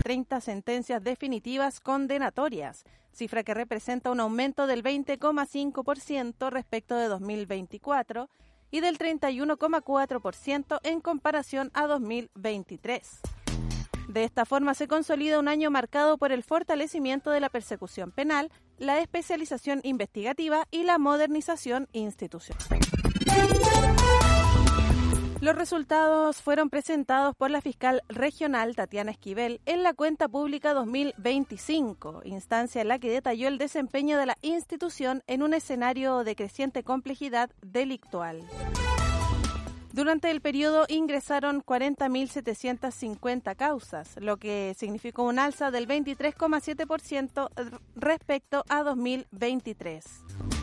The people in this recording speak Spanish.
30 sentencias definitivas condenatorias, cifra que representa un aumento del 20,5% respecto de 2024 y del 31,4% en comparación a 2023. De esta forma se consolida un año marcado por el fortalecimiento de la persecución penal, la especialización investigativa y la modernización institucional. Los resultados fueron presentados por la fiscal regional Tatiana Esquivel en la cuenta pública 2025, instancia en la que detalló el desempeño de la institución en un escenario de creciente complejidad delictual. Durante el periodo ingresaron 40.750 causas, lo que significó un alza del 23,7% respecto a 2023.